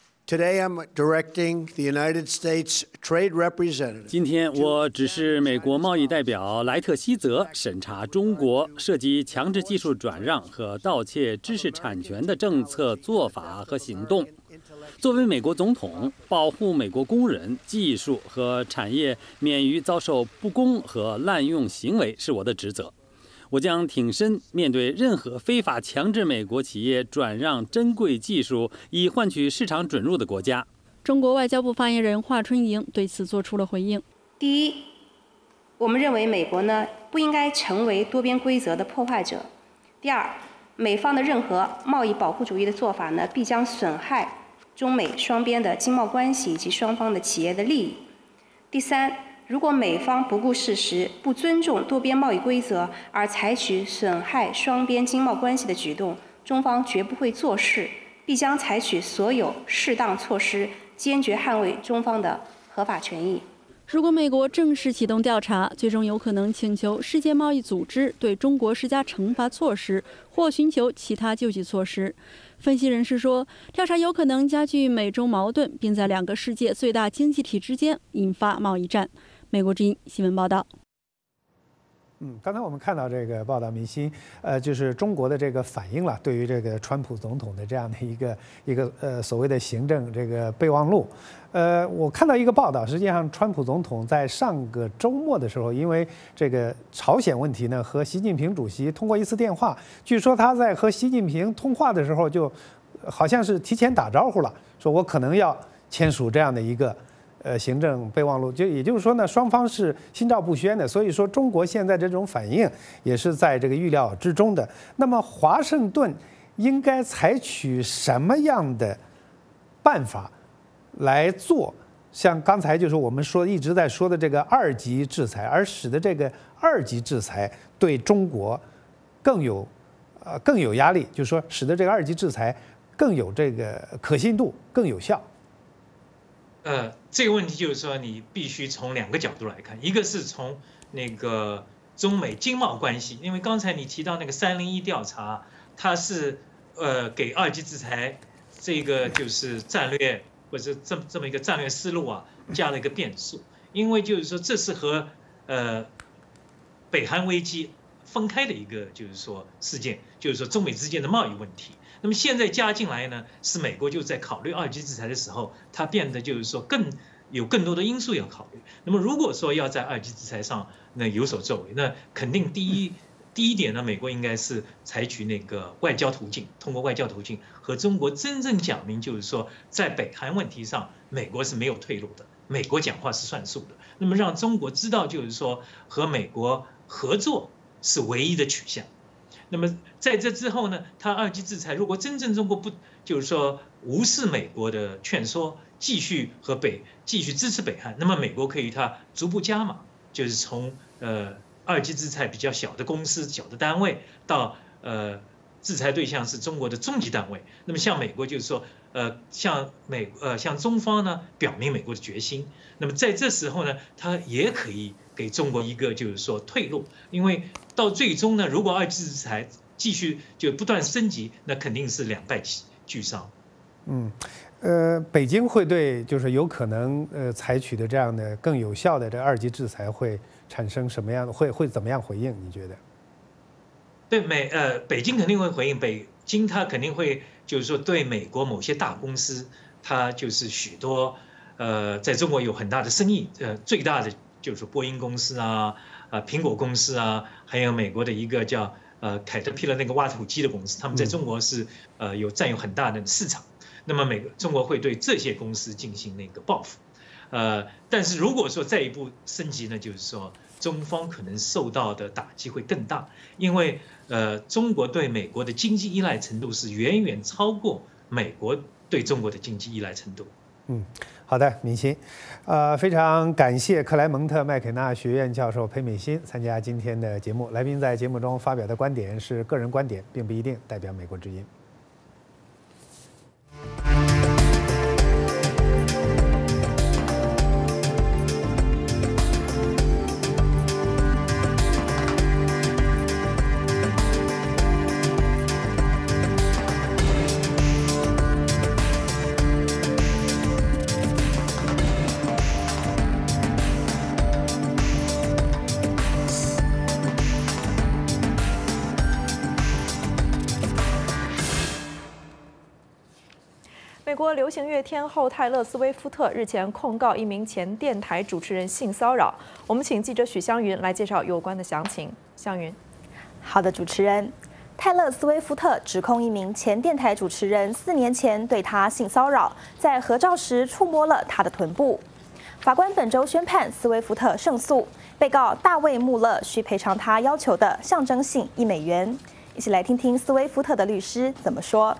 今天我指示美国贸易代表莱特希泽审查中国涉及强制技术转让和盗窃知识产权的政策做法和行动。作为美国总统，保护美国工人、技术和产业免于遭受不公和滥用行为是我的职责。我将挺身面对任何非法强制美国企业转让珍贵技术以换取市场准入的国家。 中国外交部发言人华春莹对此作出了回应。 第一，我们认为美国不应该成为多边规则的破坏者。第二，美方的任何贸易保护主义的做法必将损害中美双边的经贸关系以及双方的企业的利益。第三，如果美方不顾事实、不尊重多边贸易规则而采取损害双边经贸关系的举动，中方绝不会坐视，必将采取所有适当措施，坚决捍卫中方的合法权益。 如果美国正式启动调查，最终有可能请求世界贸易组织对中国施加惩罚措施，或寻求其他救济措施。分析人士说，调查有可能加剧美中矛盾，并在两个世界最大经济体之间引发贸易战。美国之音新闻报道。 刚才我们看到这个报道，明星，就是中国的这个反应了，对于这个川普总统的这样的一个所谓的行政这个备忘录，我看到一个报道，实际上川普总统在上个周末的时候，因为这个朝鲜问题呢，和习近平主席通过一次电话，据说他在和习近平通话的时候，就好像是提前打招呼了，说我可能要签署这样的一个。行政备忘录，也就是说呢，双方是心照不宣的，所以说中国现在这种反应也是在这个预料之中的。那么华盛顿应该采取什么样的办法来做？像刚才就是我们一直在说的这个2级制裁，而使得这个2级制裁对中国更有压力，就是说使得这个2级制裁更有这个可信度，更有效。 这个问题就是说，你必须从2个角度来看，一个是从那个中美经贸关系，因为刚才你提到那个301调查，它是给2级制裁这个就是战略或者这么一个战略思路啊，加了一个变数，因为就是说这是和北韩危机分开的一个就是说事件，就是说中美之间的贸易问题。那么现在加进来呢，是美国就在考虑2级制裁的时候，它变得就是说有更多的因素要考虑。那么如果说要在2级制裁上有所作为，那肯定第一点呢，美国应该是采取那个外交途径，通过外交途径和中国真正讲明，就是说在北韩问题上，美国是没有退路的，美国讲话是算数的。那么让中国知道，就是说和美国合作是唯一的取向。那么在这之后呢，他2级制裁如果真正中国不就是说无视美国的劝说，继续支持北韩，那么美国可以他逐步加码，就是从2级制裁比较小的公司、小的单位到制裁对象是中国的中级单位。那么像美国就是说向中方呢表明美国的决心。那么在这时候呢，他也可以给中国一个就是说退路，因为到最终呢，如果2级制裁继续就不断升级，那肯定是两败俱伤。 北京会对就是有可能采取的这样的更有效的这2级制裁会产生什么样的会怎么样回应？你觉得？ 对北京肯定会回应，北京它肯定会就是说对美国某些大公司，它就是许多在中国有很大的生意，最大的就是波音公司啊，苹果公司啊，还有美国的一个叫凯特皮勒那个挖土机的公司，他们在中国是占有很大的市场。那么中国会对这些公司进行那个报复，但是如果说再一步升级呢，就是说中方可能受到的打击会更大，因为中国对美国的经济依赖程度是远远超过美国对中国的经济依赖程度。 好的，明鑫，非常感谢克莱蒙特麦肯纳学院教授裴美欣参加今天的节目。来宾在节目中发表的观点是个人观点，并不一定代表美国之音。 美国流行乐天后泰勒·斯威夫特日前控告一名前电台主持人性骚扰。我们请记者许湘云来介绍有关的详情。湘云， 好的，主持人，泰勒·斯威夫特指控一名前电台主持人4年前对他性骚扰，在合照时触摸了他的臀部。法官本周宣判斯威夫特胜诉，被告大卫·穆勒需赔偿他要求的象征性$1美元。一起来听听斯威夫特的律师怎么说。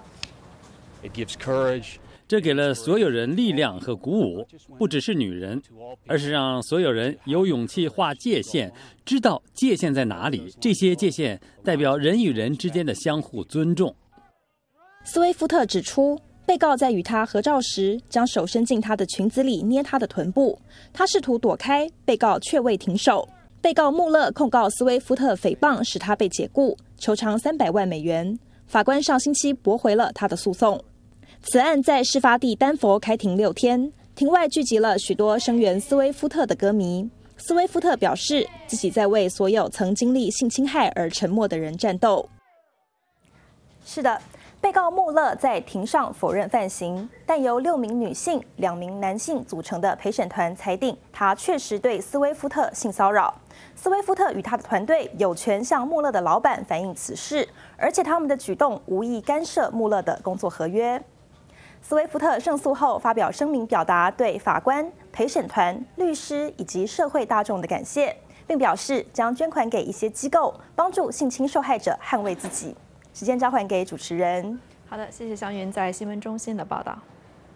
这给了所有人力量和鼓舞，不只是女人，而是让所有人有勇气划界限，知道界限在哪里。这些界限代表人与人之间的相互尊重。 斯威夫特指出， 被告在与他合照时，将手伸进他的裙子里捏他的臀部，他试图躲开，被告却未停手。被告穆勒控告斯威夫特诽谤，使他被解雇，求偿300万美元。法官上星期驳回了他的诉讼。此案在事发地丹佛开庭6天，庭外聚集了许多声援斯威夫特的歌迷。斯威夫特表示，自己在为所有曾经历性侵害而沉默的人战斗。是的，被告穆勒在庭上否认犯行，但由6名女性、2名男性组成的陪审团裁定，他确实对斯威夫特性骚扰。斯威夫特与他的团队有权向穆勒的老板反映此事，而且他们的举动无意干涉穆勒的工作合约。斯威夫特胜诉后发表声明，表达对法官、陪审团、律师以及社会大众的感谢，并表示将捐款给一些机构，帮助性侵受害者捍卫自己。时间交还给主持人。 好的，谢谢祥云在新闻中心的报道。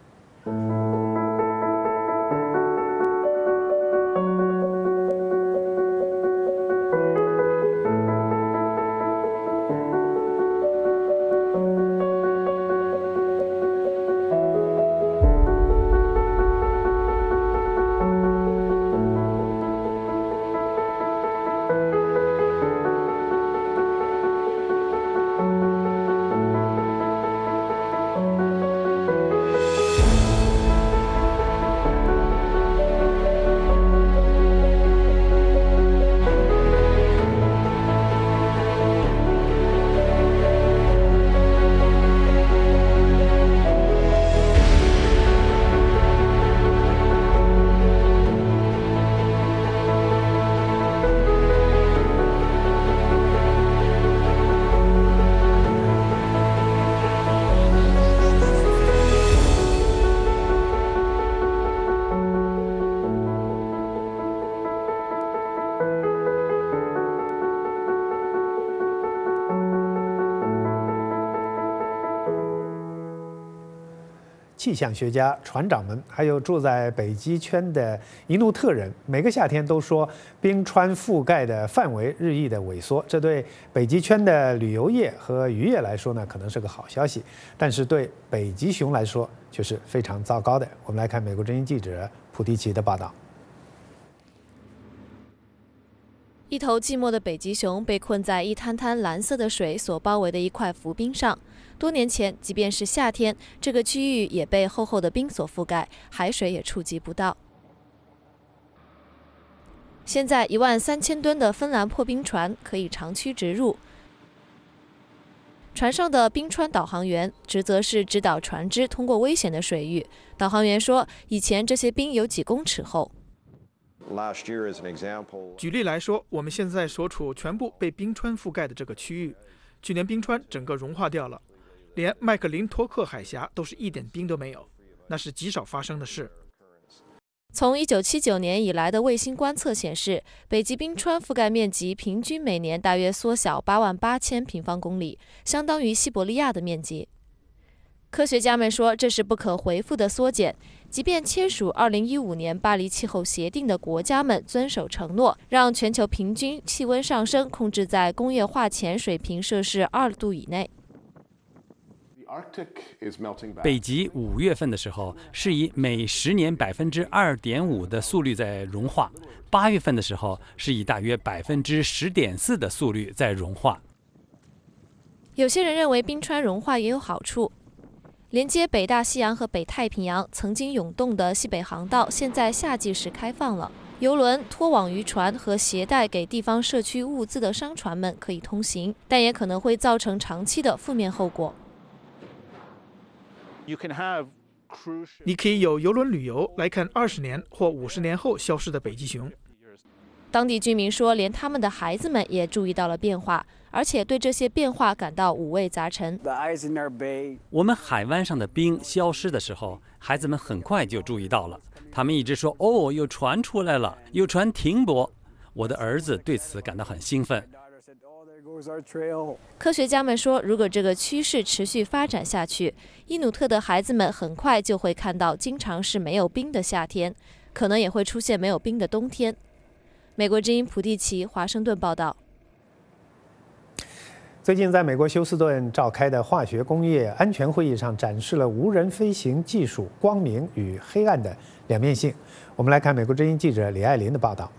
气象学家、船长们，还有住在北极圈的伊努特人，每个夏天都说冰川覆盖的范围日益的萎缩。这对北极圈的旅游业和渔业来说呢，可能是个好消息，但是对北极熊来说却是非常糟糕的。我们来看美国之音记者普蒂奇的报道。 一头寂寞的北极熊被困在一滩滩蓝色的水所包围的一块浮冰上。多年前，即便是夏天，这个区域也被厚厚的冰所覆盖，海水也触及不到。现在13000吨的芬兰破冰船可以长驱直入。船上的冰川导航员职责是指导船只通过危险的水域。导航员说，以前这些冰有几公尺厚。 举例来说，我们现在所处全部被冰川覆盖的这个区域，去年冰川整个融化掉了，连麦克林托克海峡都是一点冰都没有，那是极少发生的事。 从1979年以来的卫星观测显示，北极冰川覆盖面积平均每年大约缩小88000平方公里，相当于西伯利亚的面积。科学家们说，这是不可回复的缩减。即便签署2015年巴黎气候协定的国家们遵守承诺，让全球平均气温上升控制在工业化前水平摄氏2度以内。 北极5月份的时候是以每10年2.5%的速率在融化，8月份的时候是以大约10.4%的速率在融化。 有些人认为冰川融化也有好处。连接北大西洋和北太平洋曾经涌动的西北航道，现在夏季时开放了。邮轮、拖网渔船和携带给地方社区物资的商船们可以通行，但也可能会造成长期的负面后果。 你可以有邮轮旅游来看20年或50年后消失的北极熊。 当地居民说，连他们的孩子们也注意到了变化，而且对这些变化感到五味杂陈。 我们海湾上的冰消失的时候，孩子们很快就注意到了。他们一直说：“哦，有船出来了，有船停泊。”我的儿子对此感到很兴奋。 科学家们说，如果这个趋势持续发展下去，伊努特的孩子们很快就会看到经常是没有冰的夏天，可能也会出现没有冰的冬天。美国之音普蒂奇，华盛顿报道。 最近在美国休斯顿召开的化学工业安全会议上，展示了无人飞行技术光明与黑暗的两面性。我们来看美国之音记者李爱林的报道。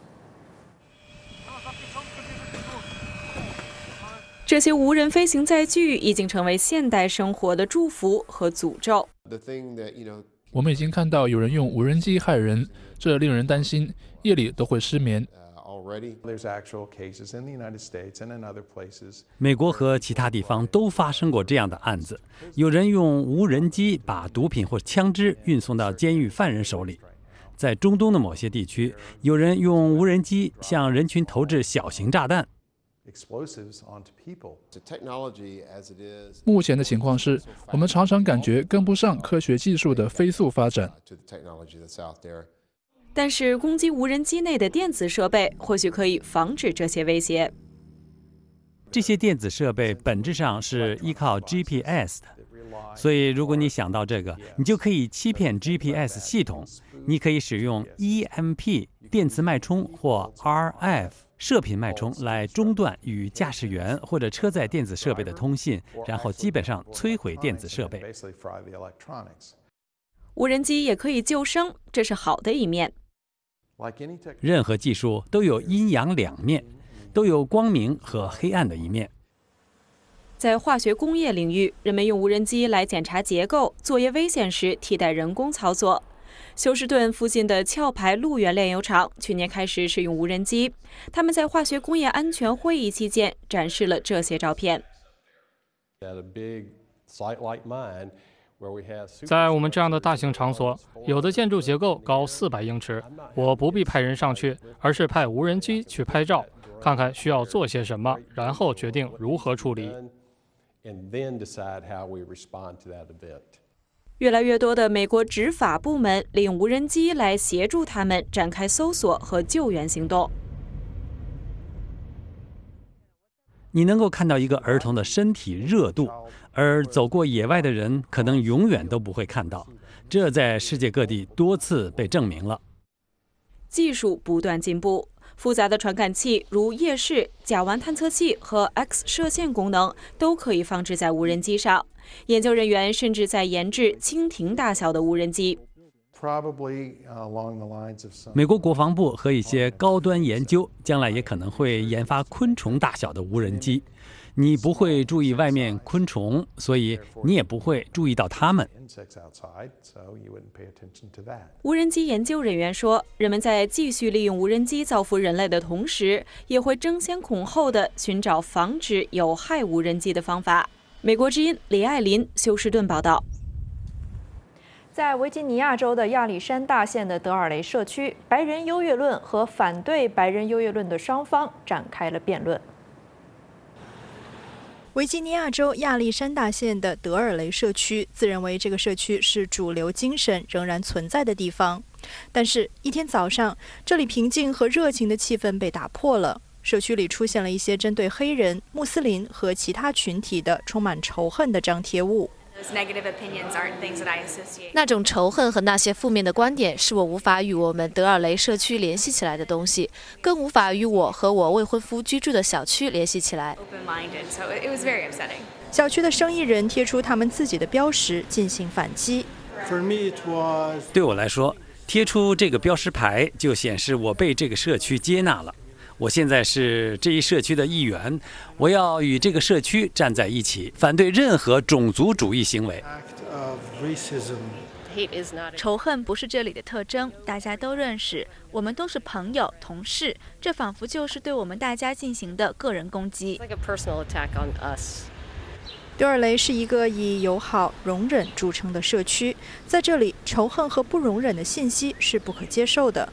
这些无人飞行载具已经成为现代生活的祝福和诅咒。 我们已经看到有人用无人机害人，这令人担心，夜里都会失眠。 美国和其他地方都发生过这样的案子，有人用无人机把毒品或枪支运送到监狱犯人手里。在中东的某些地区，有人用无人机向人群投掷小型炸弹。 目前的情况是，我们常常感觉跟不上科学技术的飞速发展。 但是攻击无人机内的电子设备或许可以防止这些威胁。 这些电子设备本质上是依靠 GPS 的，所以如果你想到这个，你就可以欺骗 GPS 系统。你可以使用 EMP 电磁脉冲或 RF 射频脉冲来中断与驾驶员或者车载电子设备的通信，然后基本上摧毁电子设备。 无人机也可以救生，这是好的一面。 任何技术都有阴阳两面，都有光明和黑暗的一面。 在化学工业领域，人们用无人机来检查结构，作业危险时替代人工操作。休斯顿附近的壳牌路源炼油厂去年开始使用无人机，他们在化学工业安全会议期间展示了这些照片。 在我们这样的大型场所，有的建筑结构高400英尺，我不必派人上去，而是派无人机去拍照，看看需要做些什么，然后决定如何处理。 越来越多的美国执法部门利用无人机来协助他们展开搜索和救援行动。 你能够看到一个儿童的身体热度，而走过野外的人可能永远都不会看到。这在世界各地多次被证明了。 技术不断进步，复杂的传感器如夜视、甲烷探测器和 X 射线功能都可以放置在无人机上。研究人员甚至在研制蜻蜓大小的无人机。 美国国防部和一些高端研究将来也可能会研发昆虫大小的无人机。你不会注意外面昆虫，所以你也不会注意到它们。 无人机研究人员说，人们在继续利用无人机造福人类的同时，也会争先恐后地寻找防止有害无人机的方法。美国之音李爱林，休斯顿报道。 在维吉尼亚州的亚历山大县的德尔雷社区，白人优越论和反对白人优越论的双方展开了辩论。 维吉尼亚州亚历山大县的德尔雷社区自认为这个社区是主流精神仍然存在的地方，但是，一天早上，这里平静和热情的气氛被打破了。社区里出现了一些针对黑人、穆斯林和其他群体的充满仇恨的张贴物。 那种仇恨和那些负面的观点是我无法与我们德尔雷社区联系起来的东西，更无法与我和我未婚夫居住的小区联系起来。 小区的生意人贴出他们自己的标识进行反击。 对我来说，贴出这个标识牌就显示我被这个社区接纳了。我现在是这一社区的一员，我要与这个社区站在一起，反对任何种族主义行为。 仇恨不是这里的特征，大家都认识，我们都是朋友、同事，这仿佛就是对我们大家进行的个人攻击。 德尔雷是一个以友好、容忍著称的社区，在这里，仇恨和不容忍的信息是不可接受的。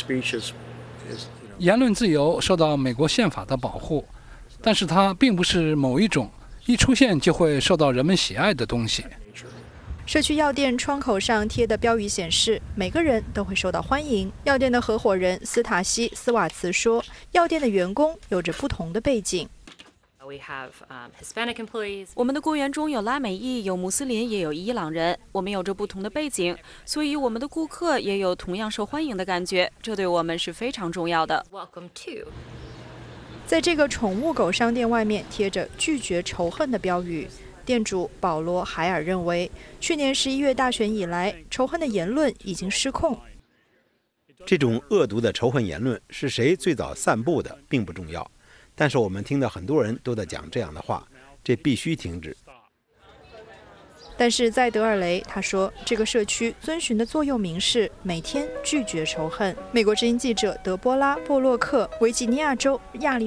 言论自由受到美国宪法的保护，但是它并不是某一种一出现就会受到人们喜爱的东西。 社区药店窗口上贴的标语显示，每个人都会受到欢迎。药店的合伙人斯塔西·斯瓦茨说，药店的员工有着不同的背景。 我们的雇员中有拉美裔，有穆斯林，也有伊朗人。我们有着不同的背景，所以我们的顾客也有同样受欢迎的感觉，这对我们是非常重要的。 在这个宠物狗商店外面贴着拒绝仇恨的标语。店主保罗·海尔认为，去年11月大选以来，仇恨的言论已经失控。 这种恶毒的仇恨言论是谁最早散布的并不重要，但是我们听到很多人都在讲这样的话，这必须停止。 但是在德尔雷，他说这个社区遵循的座右铭是每天拒绝仇恨。美国之音记者德波拉·布洛克，维吉尼亚州亚利。